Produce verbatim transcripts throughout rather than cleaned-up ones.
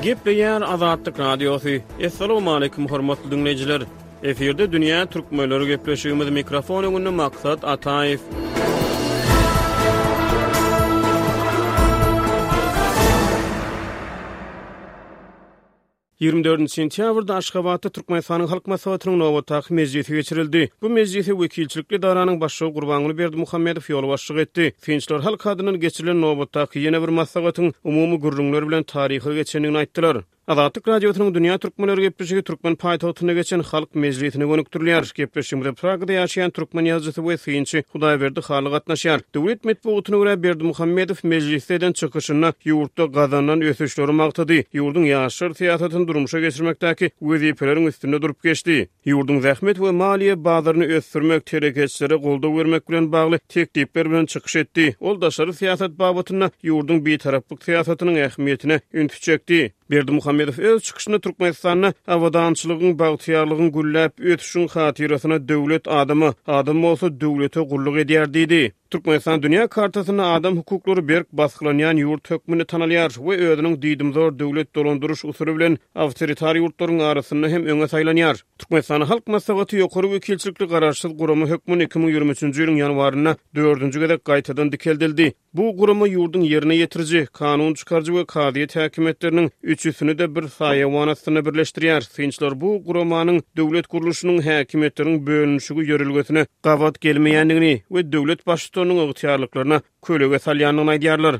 Gepleýär Azatlyk Radiosu. Assalamu alaykum hormatly dinleyijiler. Eferde dünýä türkmenleri gepleşigimiz mikrofon öňünde maksat Ataýew. ýygrimi dördünçi sentýabrda Aşgabatda Türkmenistanyň halk maslahatynyň nowatdaky mejlisi geçirildi. Bu mejlisi wekilçilikli daranyň başçyly Gurbanuly Berdimuhammedow ýol başçylyk etdi. Finçler halk adynyň geçirilen nowatdaky ýene bir maslahatyň umumy gürrüňleri bilen taryhy geçenini aýtdylar. Azatlyk Radiosynyň dünýä türkmenleri gepleşigi türkmen paýtagtyna geçen halk mejlisine gönükdirilýär. Gepleşigimizde Pragada ýaşaýan türkmen ýazgysy we finçi Hudaýberdi haly gatnaşýar. Döwlet medeniýetine görä Berdimuhammedow mejlisden çykyşyna ýurtda gazanan ösüşleri magtady. Ýurdun ýaşar siýasatyny durmuşa geçirmekdäki wezipeleriň üstünde durup geçdi. Ýurdun zähmet we maliýe bazaryny ösdürmek terekeçlere goldaw bermek bilen bagly teklipler bilen çykyş etdi. Ol daşary siýasat babatyna ýurdun betaraplyk siýasatynyň ähmiýetine ünsü çekdi. Berdimuhammedow öz çykyşynda Türkmenistanyň awadançylygyň bagtyarlygyny güllläp ötüşüň hatirasyna döwlet adamy, adam bolsa döwlete gulluk edýär diýdi. Türkmenistan dünýä kartasyna adam hukuklary berk baskylanýan ýurt hökmüni tanalýar we özüniň diýdimzor döwlet dolandyryş usuly bilen awtoritar ýurtlaryň arasynda hem öňe saýlanýar. Türkmenistan halk maslahaty ýokary wekilçilikli garaşsyz guramy hökmüni iki ming ýygrimi üçinji ýylyň ýanwaryna dördünji gezek gaýtadan dikeldildi. Bu guramy ýurdun ýerine ýetiriji, kanun çykarjy we kadiýet häkimetläriniň üçüsini de bir saýa wanatyna birleşdirýär. Finçler bu guramanyň döwlet guruluşynyň häkimetläriniň bölünüşigi ýörelgesine gawat gelmeýändigini we döwlet başçylarynyň ygtyýarlyklaryna kölege salýanyny aýdýarlar.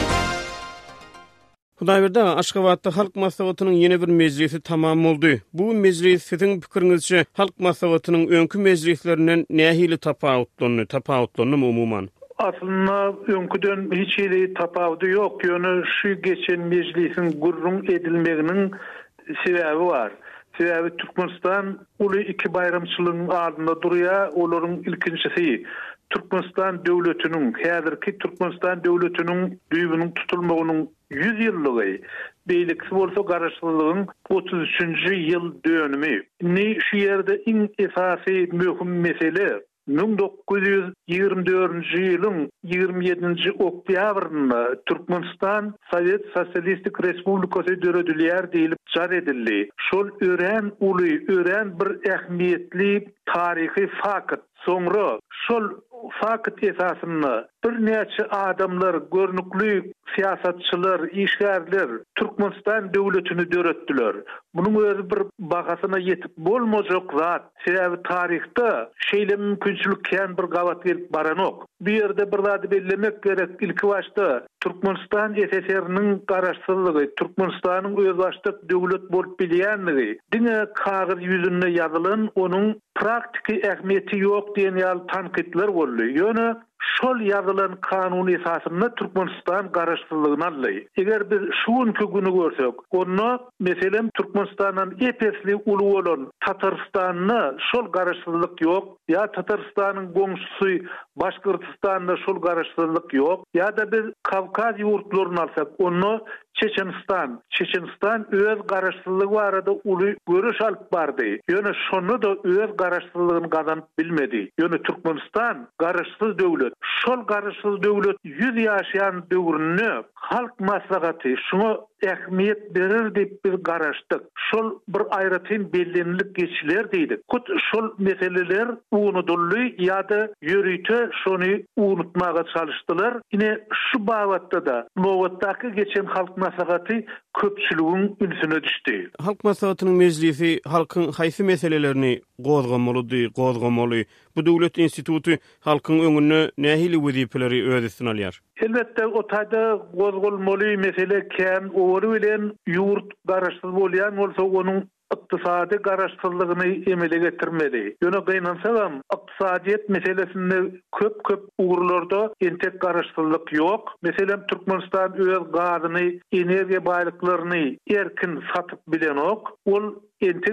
Hudaýberde Aşgabatda halk maslahatynyň ýene bir mejlisi tamam boldy. Bu mejlis siziň pikiriňizçe halk maslahatynyň öňkü mejlislerinden nähili tapawutlyny, tapawutlyny umumyň? Aslında öňküden hiç ýeri tapawuty ýok. Ýöne şu geçen mejlisin gurrun edilmeginiň sebäbi bar. Sebäbi Türkmenistan uly iki bayramçylygyň ardynda durýar. Olaryň ilkinçisi Türkmenistan döwletiniň, häzirki Türkmenistan döwletiniň düýbüniň tutulmagynyň yüz ýyllygy, beýliksi bolsa garaşsyzlygyň otuz üçünji ýyl dönümi. Ne şu ýerde iň esasy möhüm mesele bin dokuz yüz ýygrimi dördünji ýylyň ýygrimi ýedinji oktýabrynda Türkmenistan Sowet Sosialistik Respublikasy döredilýär diýilip jar edildi. Şol ören uly, ören bir ähmiýetli taryhy fakat. Soňra şol fakat esasynda bir näçe adamlar, görnükli siýasatçylar, işgärler Türkmenistan döwletini döretdiler. Bunyň özü bir bagasyna ýetip bolmajak zat. Sebäbi taryhda şeýle mümkinçilik kän bir gawat gelip baranok. Bu ýerde bir zat bellemek gerek. Ilki başda Türkmenistan S S R-niň garaşsyzlygy, Türkmenistanyň öz başlyk döwlet bolup bilýänligi, diňe kagyz ýüzünde ýazylan, onuň praktiki ähmiýeti ýok diýen ýaly tankitler boldy. Ýöne şol ýazylan kanun esasynda Türkmenistan garaşsyzlygyny aldy. Eger biz şuňky güni görsek, onda meselem Türkmenistandan epesli uly bolan Tatarstanyny şol garaşsyzlyk ýok, ýa Tatarstanyň goňşusy Başkyrtystanda şol garaşsyzlyk ýok, ýa da biz Kavkaz ýurtlaryny alsak, onda Çeçenistan, Çeçenistan öz garaşsyzlygy barada uly görüş alyp bardy. Ýöne şonu da öz garaşsyzlygyny gazanyp bilmedi. Ýöne Türkmenistan garaşsyz döwlet. Şol garaşsyz döwlet yüz ýaşaýan döwrüni halk maslahaty şuna ähmiýet berer diýip biz garaşdyk. Şol bir aýratyn bellenlik geçiler diýdik. Kut şol meseleler unutuldy ýa-da ýörüýte şonu unutmaga çalışdylar. Ine şu babatda da nowatdaky geçen halk maslahaty köpçüligiň ünsüne düşdi. Halk maslahatynyň mejlisi halkyň haýsy meselelerini gozgamaly, gozgamaly? Bu döwlet instituty halkyň öňüne nähili wezipeleri öz üstüne alýar? Elbetde o taýda gozgulmaly mesele kän ory bilen ýurt garaşsyz bolýan bolsa onuň ykdysady garaşsyzlygyny emele getirmeli. Ýöne gynansalam ykdysadyet meselesinde köp-köp ugrlarda entek garaşsyzlyk ýok. Meselem Türkmenistan öz gazyny, energiýa baýlyklaryny erkin satyp bilenok. Ol entegem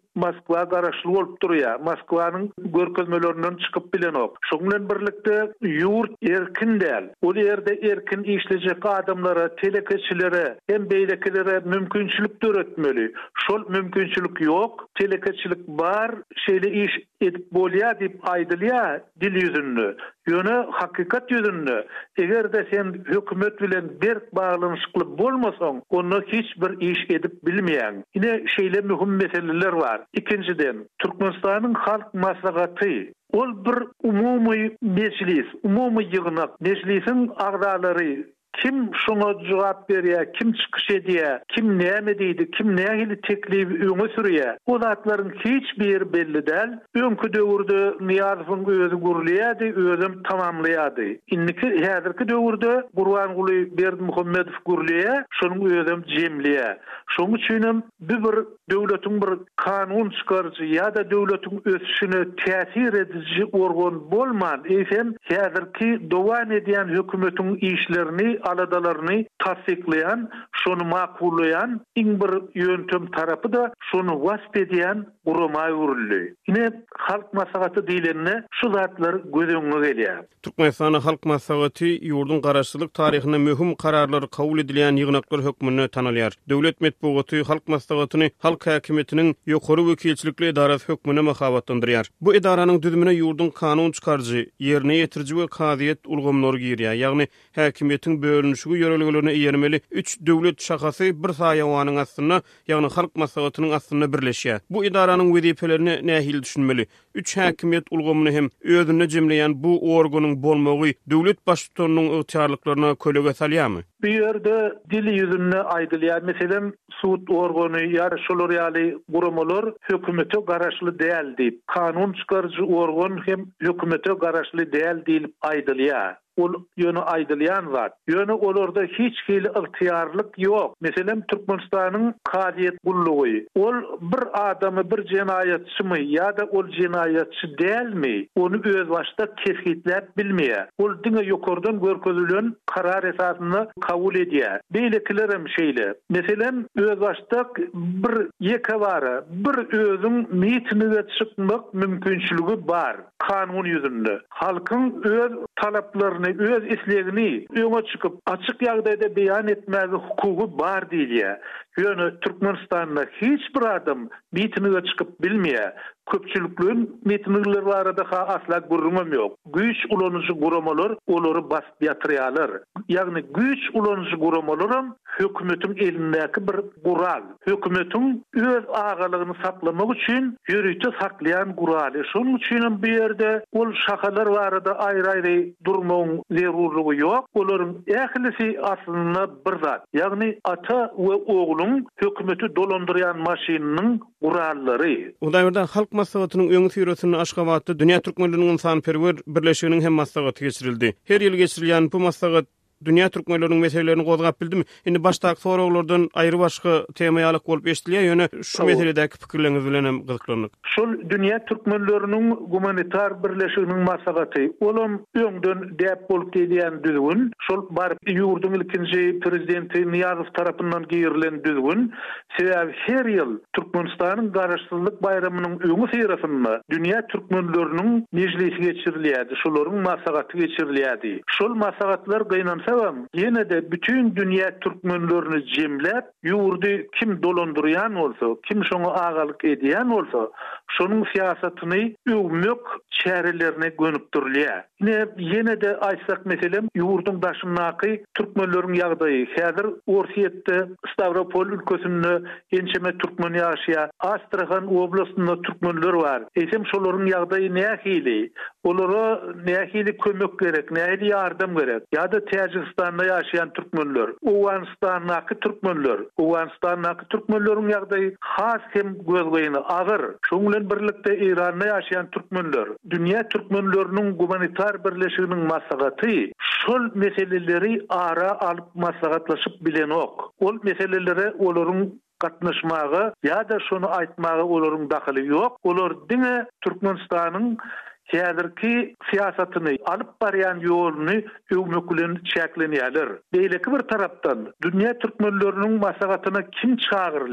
Moskwa garaşly bolup durýar. Moskwanyň görkezmelerinden çykyp bilenok. Şoň bilen birlikde ýurt erkin däl. Ol ýerde erkin işlejek adamlara, telekeçilere, hem beýlekilere mümkinçilik öğretmeli. Şol mümkinçilik ýok, telekeçilik bar, şeýle iş edip bolýar diýip aýdylýar dil ýüzünde. Ýöne hakykat ýüzünde. Egerde sen hökümet bilen berk baglanyşykly bolmasaň, onu hiç bir iş edip bilmeýän. Ine şeýle mühim meseleler var. İkinciden, Türkmenistanyň halk maslahaty ol bir umumy meclis, umumy ýygynak. Meclisin agdalary kim şoňa jogap berýär, kim çykyş edýär, kim näme diýdi, kim nähili teklip öňe sürýär. O zatlaryň hiç bir belli däl. Öňkü döwürde Niýazowyň özü gurulýardy, özüm tamamlaýardy. Indiki häzirki döwürde Gurbanguly Berdimuhammedow gurulýar, şonuň özüm jemleýär. Şoň üçin bir döwletiň bir kanun çykarjy ýa-da döwletiň ösüşine täsir edici organ bolman, eýsem häzirki dowam edýän hökümetiň işlerini, aladalaryny tasdiklayan, şonu makullayan iň bir ýöntem tarapy da şonu wasp edýän gurama ýürüldi. Ine halk maslahaty diýilende şu zatlar göz-öňe gelýär. Türkmenistan halk maslahaty ýurdun garaşsylyk taryhyna möhüm kararlar kabul edilýän ýygnaklar hökmüne tanalýar. Döwlet medeniýeti halk maslahatyny halk häkimetiniň ýokary wekilçilikli edarasy hökmüne mahabatlandyrýar. Bu edaranyň düzümine ýurdun kanun çykarjy, ýerine ýetirji we kaziýet ulgamlary girýär. Ýagny häkimetiň bölünüşigi ýöreliglerine ýermeli üç döwlet şahasy bir saýawanyň aslynda, ýagny halk maslahatynyň aslynda birleşýär. Bu edaranyň wezipelerini nähili düşünmeli? Üç häkimet ulgamyny hem özüne jemleýän bu organyň bolmagy döwlet başçylarynyň ygtyarlyklaryna kölege salýarmy? Bu ýerde dili ýüzünde aýdylýar. Meselem sud organy ýa-da şolar ýaly guramalar hökümete garaşly däl diýip, kanun çykarjy organ hem hökümete garaşly däl diýip aýdylýar. Ol ýöne aýdylýan zat. Ýöne olarda hiç hili ygtyarlyk ýok. Meselem Türkmenistanyň kaziýet gullugy. Ol bir adamy, bir jenaýatçymy ýa-da ol jenaýatçy dälmi? Onu öz başda kesgitläp bilmeýär. Ol diňe ýokardan görkezülen karar esasyny kabul edýär. Beýlekilerim şeýle. Meselem öz başda bir ýeke bara, bir özüň mitinige çykmak mümkinçiligi bar. Kanun ýüzünde. Halkyň öz talaplaryny, öz islegini öňe çykyp açyk ýagdaýda beýan etmäge hukugy bar diýilýär. Ýöne Türkmenistanda hiç bir adam mitinige çykyp bilmeýär. Köpçüliklüň mitingleri barada ha asla gurrumam ýok. Güýç ulanyjy guramalar olary basyp ýatyrýarlar. Ýagny güýç ulanyjy guramalarym hökümetiň elindäki bir gural. Hökümetiň öz agalygyny saklamak üçin ýürüýte saklayan guraly. Şonuň üçin bu ýerde ol şahalar barada aýry-aýry durmagyň zerurlygy ýok. Olaryň ählisi aslynda bir zat. Ýagny ata we ogluň hökümeti dolandyrýan maşinanyň gurallary. Unda halk maslahatynyň öňü sürüsini Aşgabatda Dünýä Türkmenläriniň sanperwer birleşiginiň hem maslahaty geçirildi. Her ýyl geçirilýän bu maslahat Dünýä türkmenläriniň meselelerini gozgap bildimi? Indi başdaky soraglardan aýry başga temaýalyk bolup eşdilýär, ýöne şu meseledäki pikirleriniz bilen hem gyzyklandyk. Şol Dünýä türkmenläriniň humanitar birleşiginiň maslahaty, olam öňden däp bolup gelýän düzgün, şol bar ýurdun ilkinji prezidenti Niýazow tarapyndan girilen düzgün, sebäbi her ýyl Türkmenistanyň garaşsyzlyk bayramynyň öňü syrasynda Dünýä türkmenläriniň meclisi geçirilýärdi, şolaryň maslahaty geçirilýärdi. Şol maslahatlar gynansa yine de bütün dünya Türkmenlerini jemläp, ýurdy kim dolandyrýan bolsa, kim şoňa agalyk edýän bolsa, şonuň siýasatyny öwmek çärelerine gönüpdirýär. Yine yine de aýtsak meselem ýurdun daşyndaky türkmenleriň ýagdaýy. Häzir Orsiýetde, Stavropol ülkesinde ençeme türkmen ýaşaýar. Astrahan oblastynda türkmenler bar. Eýsem şolaryň ýagdaýy nähili? Olara nähili kömek gerek, nähili ýardam gerek? Ýa-da Täjikistanda ýaşaýan türkmenler, Owganistanyňky türkmenler, Owganistanyňky türkmenleriň ýagdaýy has hem gözleýini agyr. Şoň bilen birlikde Iranda ýaşaýan türkmenler, dünýä türkmenleriniň humanitar birleşiginiň maslahaty şol meseleleri ara alyp maslahatlaşyp bilenok. Ol meseleleri olaryň gatnaşmagy ýa-da şonu aýtmagy olaryň daxily ýok. Olar diňe Türkmenistanyň häzirki siýasatyny alyp barýan ýoluny öwmeklen çäklenýärler. Beýleki bir tarapdan dünýä türkmenleriniň maslahatyna kim çağırylýar?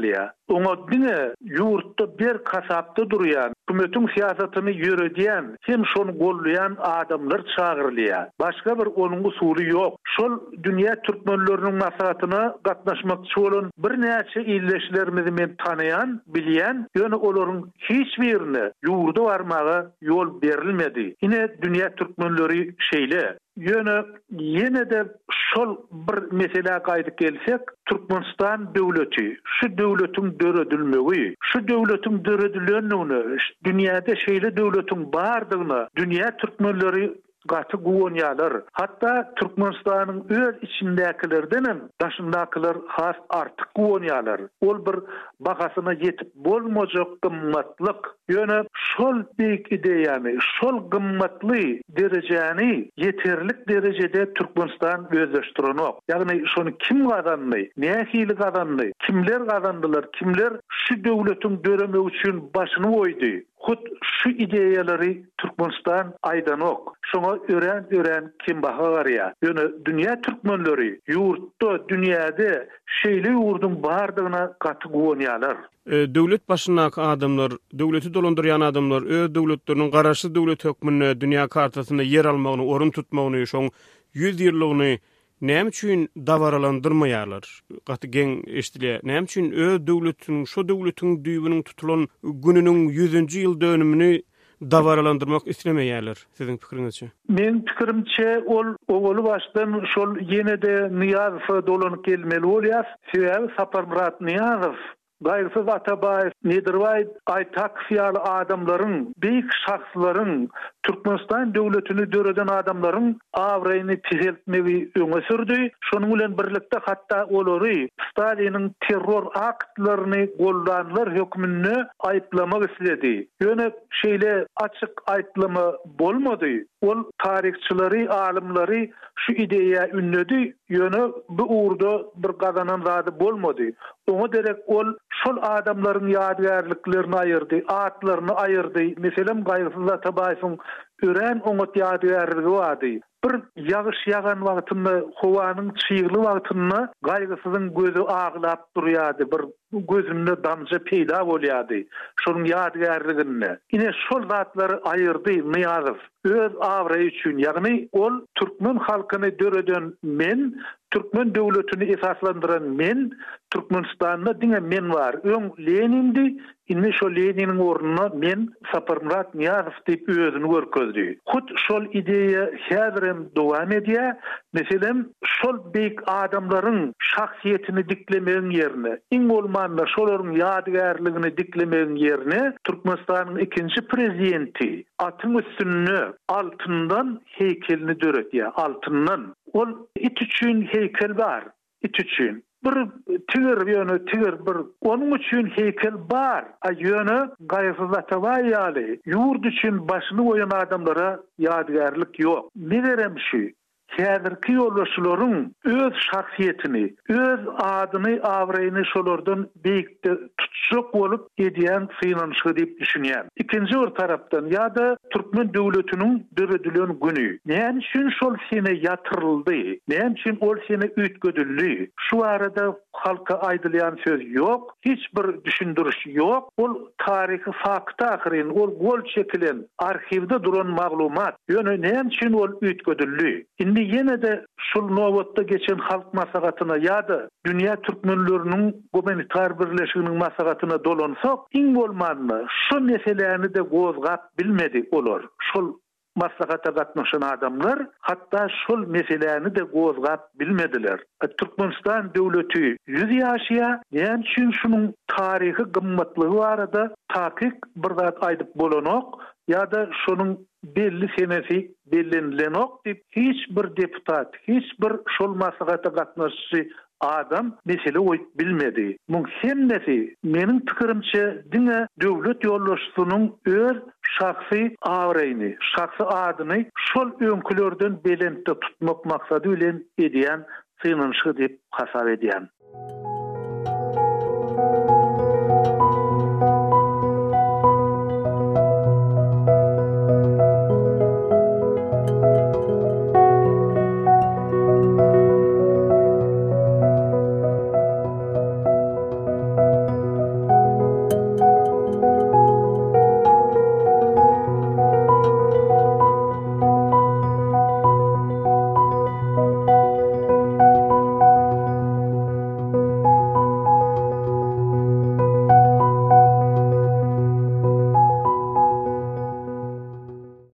Oňa diňe ýurtda bir kasapda durýan, hökümetin siýasatyny ýöredýän, hem şonu gollaýan adamlar çagyrylýar. Başga bir onuň usuly ýok. Şol dünýä türkmenleriniň maslahatyna gatnaşmakçy bolan bir näçe illeşlerimizi men tanaýan, bilýän, ýöne olaryň hiç birini ýurda barmagy ýol berilmedi. Ine dünýä türkmenleri şeýle Ýöne ýene de şol bir mesele gaýdyp gelsek, Türkmenistan döwleti, şu döwletiň döredilmegi, şu döwletiň döredilýändigini, dünýäde şeýle döwletiň bardygyny, dünýä türkmenleri gaty guwonýarlar. Hatda Türkmenistanyň öz içindäkilerden daşyndakylar has artyk guwonýarlar. Ol bir bagasyna ýetip bolmajak gymmatlyk. Ýöne şol beýik ideýany, şol gymmatly derejäni ýeterlik derejede Türkmenistan özleşdirenok. Ýagny şonu kim gazandy, nähili gazandy, kimler gazandylar, kimler şu döwletiň döremi üçin başyny goýdy. Hut şu ideýalary Türkmenistan aýdanok. Şoňa ören-ören kim baha garýar. Ýöne dünýä türkmenleri ýurtda, dünýäde şeýle ýurdun bardygyna gaty guwonýarlar. Döwlet başyndaky adamlar, döwleti dolandyrýan adamlar öz döwletleriniň garaşy döwlet hökmüne dünýä kartasyna yer almagyny, orun tutmagyny, şoň yüz ýyllygyny näme üçin dawaralandyrmaýarlar? Gaty geň eşdilýär. Näme üçin öz döwletiniň, şo döwletiň düýbüniň tutulan gününiň yüzünji ýyl dönümini dawaralandyrmak islemeýärler? Siziň pikiriňizçe? Men pikirimçe ol owaly başdan şol ýene-de Niýazow dolanyp gelmeli bolýar. Sebäbi Saparmurat Niýazow Gaýrysız Atabaýew, Nedirwaýt, Aýtak fiýaly adamlaryň, beýik şahslaryň, Türkmenistan döwletini döreden adamlaryň awraýyny tizeltmegi öňe sürdi. Şonuň bilen birlikde hatda olary Staliniň terror aktlaryny gollanlar hökmünde aýplamak istedi. Ýöne şeýle açyk aýtlama bolmady. Ol tarihçileri, alimleri şu ideýä ünledi. Ýöne bu uğurda bir gazanan zady bolmady. Oňa derek ol şol adamlaryň ýadygärliklerini aýyrdy, atlaryny aýyrdy. Meselem Gaýrysız Atabaýewiň ören oňat ýadygärligi bardy. Bir ýagyş ýagan wagtynda, howanyň çyýgly wagtynda Gaýrysyzyň gözü aglap durýardy. Bir gözünde damja peýda bolýardy. Şonuň ýadygärligini. Ine şol zatlary aýyrdy Niýazow öz awraý üçin. Ýagny ol türkmen halkyny döreden men, Türkmen döwletini esaslandyran men, Türkmenistanda diňe men bar. Öň Lenindi, inne şol Leniniň ornuna men Saparmurat Niýazow diýip özüni görkezdi. Hut şol ideýa häzirem dowam edýär. Meselem şol beýik adamlaryň şahsiýetini diklemegiň ýerine, iň bolmanda şolaryň ýadygärligini diklemegiň ýerine Türkmenistanyň ikinji prezidenti atyň üstünde altyndan heykelini döretýär, altyndan. Ol it üçin heykel bar, it üçin. Bir tigir ýöne tigir bir onun üçin heykel bar. A ýöne Gaýrysız Atabaýew ýurt üçin başyny goýan adamlara ýadygärlik ýok. Nelerem şu? Häzirki ýolbaşçylaryň öz şahsiýetini, öz adyny, awraýyny şolardan beýikde tutuşak bolup edýän synanyşy diýip düşünýär. Ikinji bir tarapdan ýa-da Türkmen döwletiniň döredilen güni. Näme üçin şol sene ýatyryldy? Näme üçin ol sene üýtgedildi? Şu arada halka aýdylýan söz ýok, hiç bir düşündiriş ýok. Ol taryhy fakta ahyryň, ol gol çekilen arhivde duran maglumat. Ýöne näme üçin ol üýtgedildi? Indi ýene de şol nowatda geçen halk maslahatyna ýa-da dünýä türkmenleriniň gumanitar birleşiginiň maslahatyna dolansak, iň bolmanda şu meselelerini de gozgap bilmedi olar. Şol maslahata gatnaşan adamlar hatda şol meselelerini de gozgap bilmediler. Türkmenistan döwleti yüz ýaşya, näme üçin şunun tarihi gymmatlygy barada tahkik bir zat aýdyp bolanok ýa-da şunun belli senesi bellenlenok diýip hiç bir deputat, hiç bir şol maslahata gatnaşyjy adam mesele oýup bilmedi. Muň hemmesi meniň pikirimçe diňe döwlet ýolbaşçysynyň öz şahsy awraýyny, şahsy adyny şol öňkülerden belentde tutmak maksady bilen edýän synanyşy diýip hasap edýän.